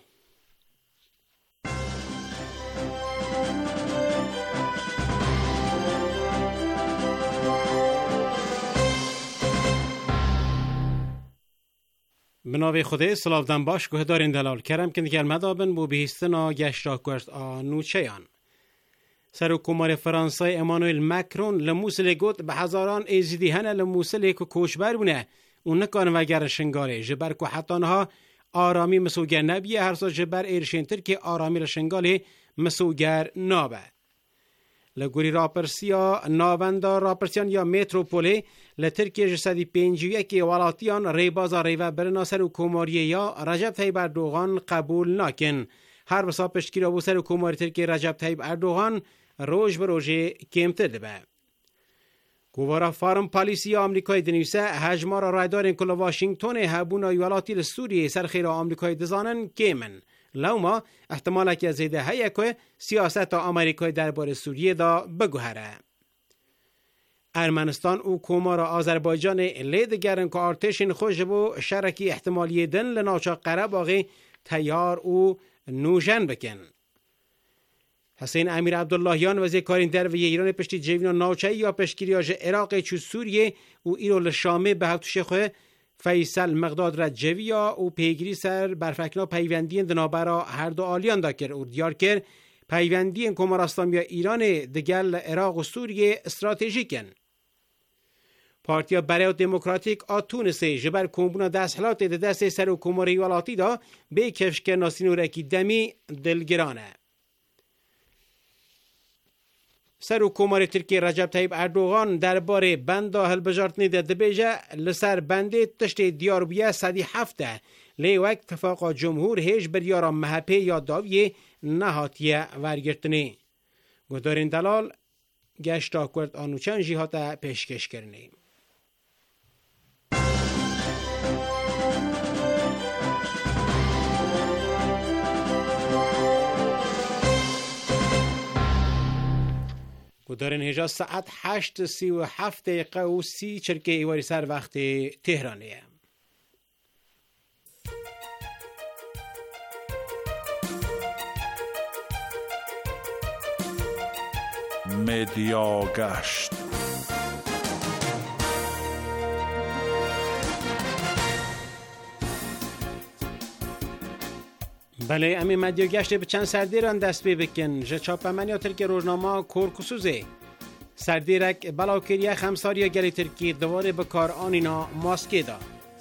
بناوی خدا سلاودن باش که دارین دلال کرم که دیگر مدابن بو بهستنا گشت را کرد آنوچیان. سرکومار فرانسای امانوئل مکرون لموسل گوت به هزاران ایزیدی هنه لموسل که کوشبر بونه اون نکان وگر شنگاله جبر که حتانها آرامی مسوگر نبیه هر سا جبر ایرشنتر که آرامی لشنگاله مسوگر نابه. لگوری راپرسیا ناوندار راپرسیان یا متروپوله لترکیه جسدی پینجویه که ولاتیان ریبازا ریوه برناسر و کوماریه یا رجب طیب اردوغان قبول ناکن. هر بسا پشتگیر و سر کوماری ترکیه رجب طیب اردوغان روش به روژه کمتر دبه. گوارا فارم پالیسی آمریکای دنیسه هجمار رایدارین کل واشنگتون هبونا یوالاتی لسوریه سرخیر آمریکای دزانن کیمن. لوما احتمالا که زیده هیه که سیاست آمریکای درباره سوریه دا بگوهره. ارمنستان و کومار آذربایجان لید گرن که ارتشین خوش بو شرکی احتمالی دن لناچا قرباغی تیار و نوشن بکن. حسین امیر عبداللهیان وزیر کارین در و ایران پشتی جوینا ناوچهی یا پشتگیریاج عراق چو سوریه و ایرو لشامه به هفتوش خواه فیصل مقداد رجویا و پیگیری سر برفکنا پیوندی دنابرا هر دو آلیان دا کر و دیار کر پیوندی کومار اسلامی ایران دگل عراق و سوریه استراتژیکن. پارتیا برای دموکراتیک آتونسه جبر کومبونا دست حالات دست سر و کوماری والاتی دا به کفشکر ناسینورکی دمی دلگرانه. سر و کومار ترکیه رجب طیب اردوغان درباره بندا هلبجارتنی ده دبیجه لسر بنده تشت دیار بیه 107 لی وقت اتفاق جمهور هیچ بریارا محپه یا داویه نهاتیه ورگرتنی. گدارین دلال گشتا کرد آنوچن جیهاتا پیشکش کرنی. گدارین هجا ساعت 8:37 و 30 چرکه ایواری سر وقت تهرانیه. مدیا گشت. بله امی مدیا گشته به چند سردیران دست بی بکن جه چاپمنیا ترکی روزنامه کورکسوزه سردیرک بلاکریه خمساریا گلی ترکی دواره بکار آنینا ماسکه دا.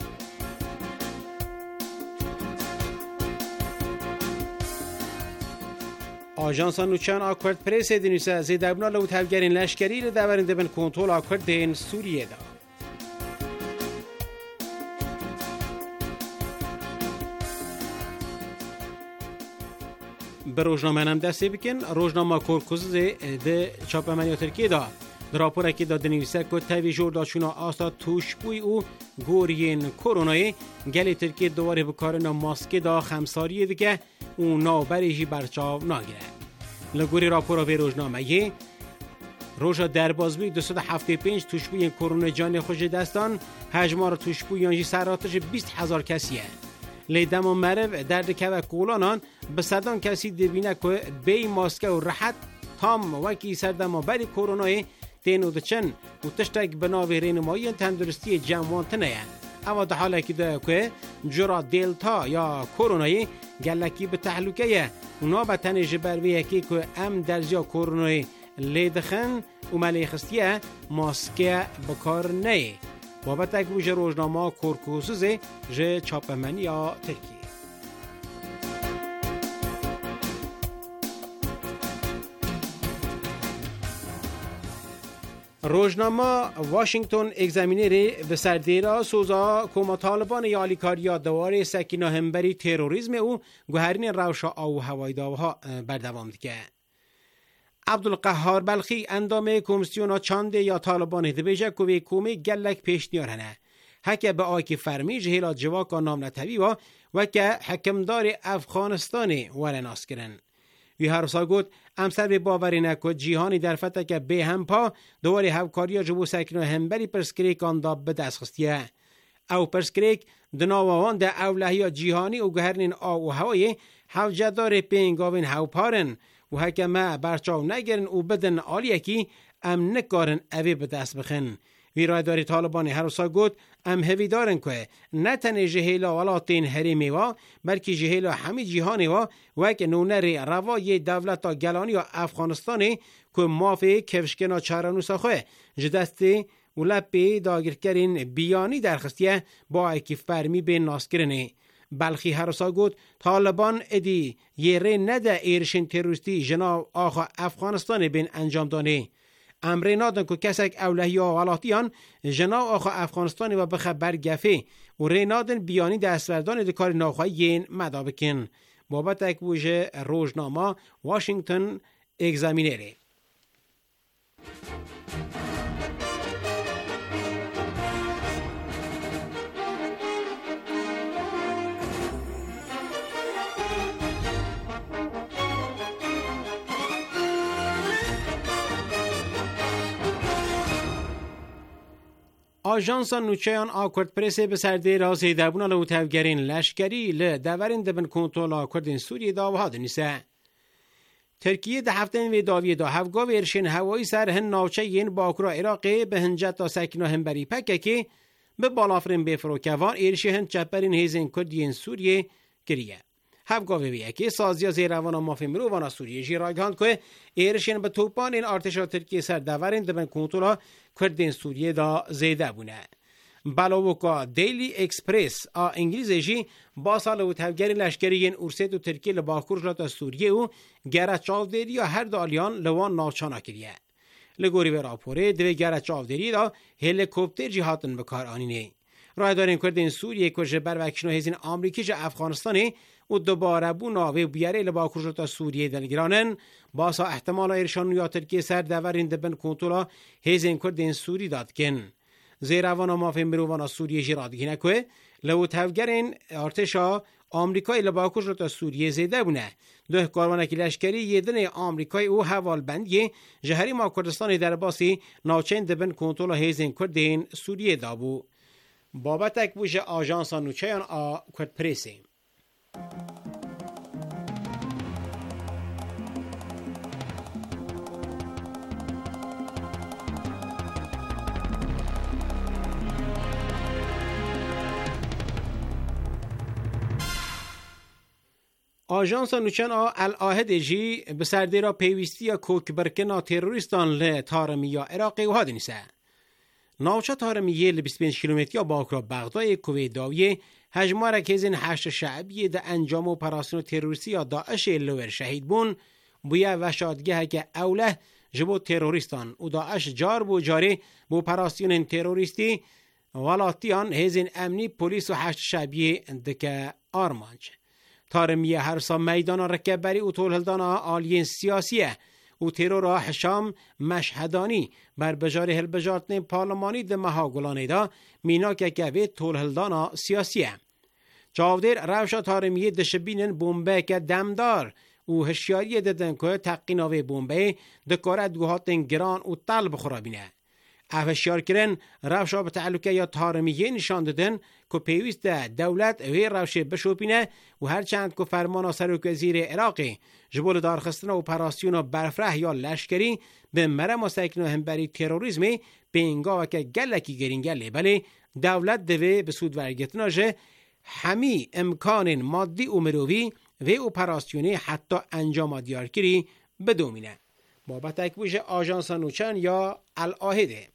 آژانس نوچان آکورد پریس دنیسه زیدابنا لو تفگرین لشکری لدورنده بن کنترل آکورد دین سوریه دا. به روزنامه هم دستی بکن روزنامه کورکوزه ده چاپمنیا ترکیه دا در راپوره که دا دنویسه که تاوی جور داشونا آسا توش بوی او گورین کرونای گلی ترکیه دواره بکارنا ماسکه دا خمساریه دیگه او نابریجی برچاو ناگره. لگوری راپوره به روزنامه یه روژا دربازبوی 275 توشبوی کرونا جان خوش دستان هجمار توشبوی یانجی سراتش 20,000 کسیه. لیدم و مرو درد که و کولانان به صدان کسی دبینه که بی ماسکه و راحت تام وکی سردم و بری کرونای تینو دچن و تشتک بناوی رینمایی تندرستی جمعان تنه. اما در حاله که ده که جرا دیلتا یا کرونای گلکی به تحلوکه اونا به تن جبرویه که ام درزیا کرونای لیدخن و ملیخستیه ماسکه بکار نه. بابت اگوش روزنامه کورکوزوزه جه چاپمنیا ترکیه. روزنامه واشنگتن اگزامینری به سردیرا سوزا کما طالبان یالیکاریا دواره سکینا همبری تروریسم او گوهرین روشا او هوایداوها بردوام دیگه. عبدالقهار بلخی اندامه کمیسیونا چانده یا طالبان دبیجه کوی کومی گلک پیش نیارنه. حکه به آکی فرمی جهیلا جواکا نام نتوی و که حکمدار افغانستانی ورناس کرن. وی هر ساگود امسر به باورینه که جیهانی در فتح که به هم پا دواری هفکاریا جبو سکنو همبری پرسکریک آندا به دست خستیه. او پرسکریک دناوان ده اولهی جیهانی و گهرنین آو و هوای حوجدار پینگاوین هوپارن و حکمه برچاو نگرن و بدن آلیه کی ام نکارن اوی به دست بخن. وی رایداری طالبان هر ساگود ام هوی دارن که نه تن جهیلا ولاتین حریمی و بلکه جهیلا همی جیهانی و که نونر روای دولتا گلانی و افغانستانی که مافی کفشکنا چارانوسا خواه جدستی و لپی داگرکرین بیانی درخستیه با اکی فرمی به ناس کرنه. بلخی هر ساگود طالبان ادی یه ری نده ایرشن تروریستی جناب آخوا افغانستان بین انجام دانه. امره نادن که کسک اولهی و ولاتیان جناب آخوا افغانستان و بخبر گفه و ری نادن بیانی دستوردان دکار ناخواهی ین مدابکن. بابت اکبوژه روزنامه واشنگتن اگزامینری. آژانس نوچیان آکورد پرس به سردی رازی دربونا لو تفگرین لشکری لدورین دبن کنترل آکوردین سوریه داوها دنیسه. ترکیه ده هفتن و داویه دا هفگاه ارشین هوایی سر هن ناوچه ین باکرا عراقی به هنجت تا سکینا همبری پکه که به بالافرین بفروکوان ارشی هن چپرین هیزین کردین سوریه گریه. هفگاه ویه که سازیا زیروانا مافی مرووانا سوریه جیرایگاند که ارشین به توپان این ارتشا ترکیه سر دورین دبن کنترل کردین سوریه دا زیده بونه. بلاوکا دیلی اکسپریس انگلیزی جی با سال و تفگری لشکری این ارسید و ترکیه لباکور جلات سوریه و گره چاودری یا هر دالیان لوان ناچانا کریه. لگوری به راپوره دوی گره چاودری دا هلیکوپتر جهاتن بکار آنینه. رای دارین کردین سوریه کشه بروکشنو هزین آمریکی جه افغانستانی و دوباره بونا و بیاره لباکور جلات سوریه دلگرانن باسا احتمال ایرشان یا ترکیه سر دورین دبن کنتولا هزین کردین سوری داد کن. زیروانا مافی مرووانا سوریه جرادگی نکوه لو تفگرین ارتشا آمریکای لباکور جلات سوریه زیده بونه. ده کاروانکی لشکری یدن آمریکای او حوال بندی جهری ما کردستان در باسی ناچین دبن کنتولا هزین کردین سوریه دابو. بابت اکبوش آژانس نوچیان کرد پریسی. آژانس نوچن العاهد جی به سرده را پیوستی یا کوک برکنا تروریستان ل تارمیه عراقی و هاد نیسه. ناوچه تارمیه ل 25 کیلومتری باکرا بغداد کوی داویه هجمار کزین 8 شعبی ده انجام اپراسیون تروریستی یا داعش لور شهید بون بویا وشادگه که اوله جبو تروریستان و داعش جار بو جاری بو اپراسیون تروریستی ولاتیان هزین امنی پلیس و 8 شعبی دکه آرمانج. تارمیه هر سا میدان رکبری و طولهلدان آلیین سیاسیه و ترور حشام مشهدانی بر بجاری هلبجارتن پارلمانی ده مهاگلانه دا مینا که گوه طولهلدان سیاسیه. چاودر روشا تارمیه دشبینن بومبه که دمدار و هشیاری ددن که تقیناوه بومبه دکاره دوهاتن گران و طلب خرابینه. افشیار کرن روشا به تعلقه یا تارمیه نشان دادن که پیوست دولت وی روشه بشوپینه و هرچند که فرمان سرک وزیر عراقی جبول دارخستن و اپراسیون برفره یا لشکری به مرم سیکن و همبری تروریزمی به انگاه که گلکی گرینگله بله دولت دوی به سود ورگتنا جه همی امکان مادی و مروی و اپراسیونی حتی انجام دیارکری بدومینه. بابت اکبوش آژانس نوچن یا العاهده.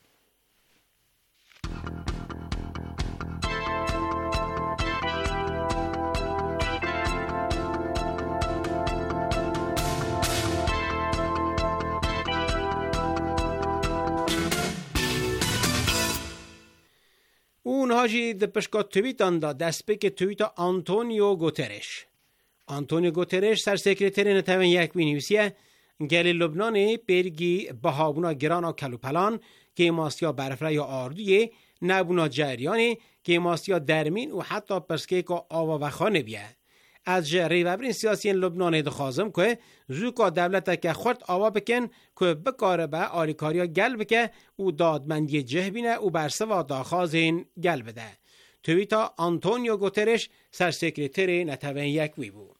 اونها جی دپشکا تویتان دا دست به که تویت آنتونیو گوترش. آنتونیو گوترش سر سکرتر نتوان یک بینویسیه گل لبنان برگی بهابونا گرانا کلوپلان که ماسیا برفره یا آردویه نبونا جریانی که ماسیا درمین و حتی پرسکه که آوا و خانه بیه. از جری وبرین سیاسی لبنان دخوازم که زوکا دولت که خورد آوا بکن که بکاره به آریکاریا گل بکه و دادمندی جهبینه و برسوا داخازین گل بده. تویتا آنتونیو گوترش سر سکرتر نتوان یک وی بود.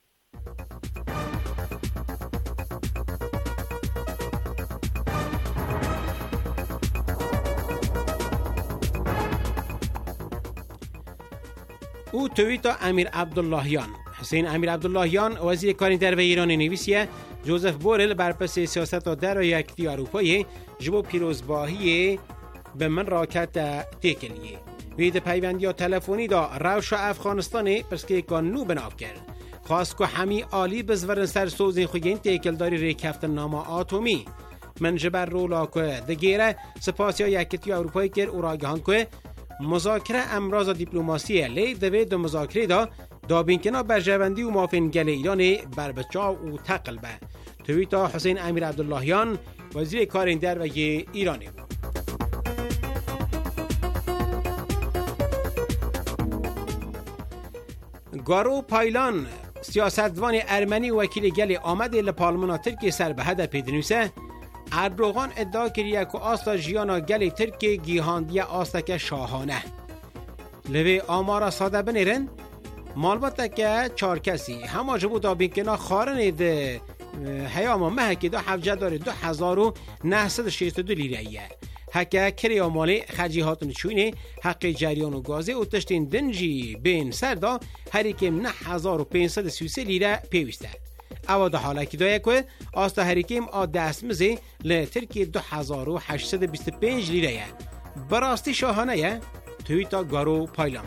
او تویتا امیر عبداللهیان حسین امیر عبداللهیان وزیر کاری در و ایران نویسیه جوزف بورل برپس سیاست در یکتی اروپایی جبو پیروزباهی به من راکت تکلیه وید پیوندی تلفنی دا روش افغانستانی پرسکه کانو بناف کرد خواست که همی عالی بزورن سر سوزین خوگین تکلداری ریکفت ناما آتومی من جبر رولا که دگیره سپاسی یکتی اروپایی کرد و راگهان که مذاکره امراض دیپلماسی لی دوی دو مذاکره دا بینکنا برجوندی و مافین گل ایران بربچاو و تقلبه. تویتا حسین امیر عبداللهیان وزیر کار در و ایرانی بود. گارو پایلان سیاستوان ارمنی وکیل گل آمد لپارلمان ترکی سر به هدف پیدنویسه اردوغان ادعا کریه که آستا جیانا گل ترکی گیهاندیه آستا که شاهانه لوی آمارا ساده بنیرن مالباتا که 4 کسی همه جبو دا بینکنا خارنه ده حیاما محکی دا حفجه داره 2962 لیره حکه کریا مالی خرجیهاتون چوینه حق جریان و گازه و تشتین دنجی بین سردا هری که 9533 لیره پیوسته او ده حالا که دایه که آستا هریکیم دستمزه لترکی 2825 لیره براستی شاهانه تویتا گارو پایلان.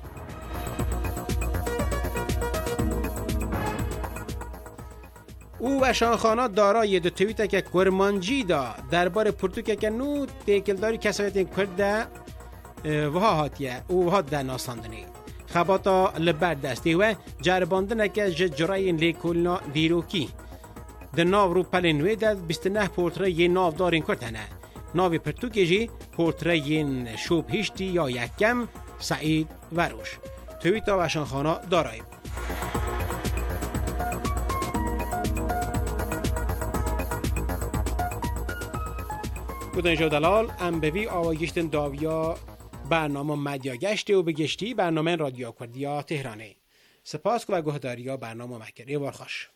او و شانخانات دارای دو تویتا که کرمانجی دا دربار پرتوکه که نو تیکلداری کسایت کرده وها هاتیه او ها در ناساندنی خباتا لبر دستی و جرباندنه که جراین لیکولنا دیروکی در ناو رو پلنوی در 29 پورتره ناو دارین کرتنه ناوی پرتوکه جی پورتره شوب هشتی یا یکم سعید وروش تویتا و شانخانا دارای بودن جو دلال ام بوی آواگشتن داویا برنامه مدیا گشتی و بگشتی برنامه رادیو کردیا تهرانه سپاس و گهداریا برنامه مکری وارخاش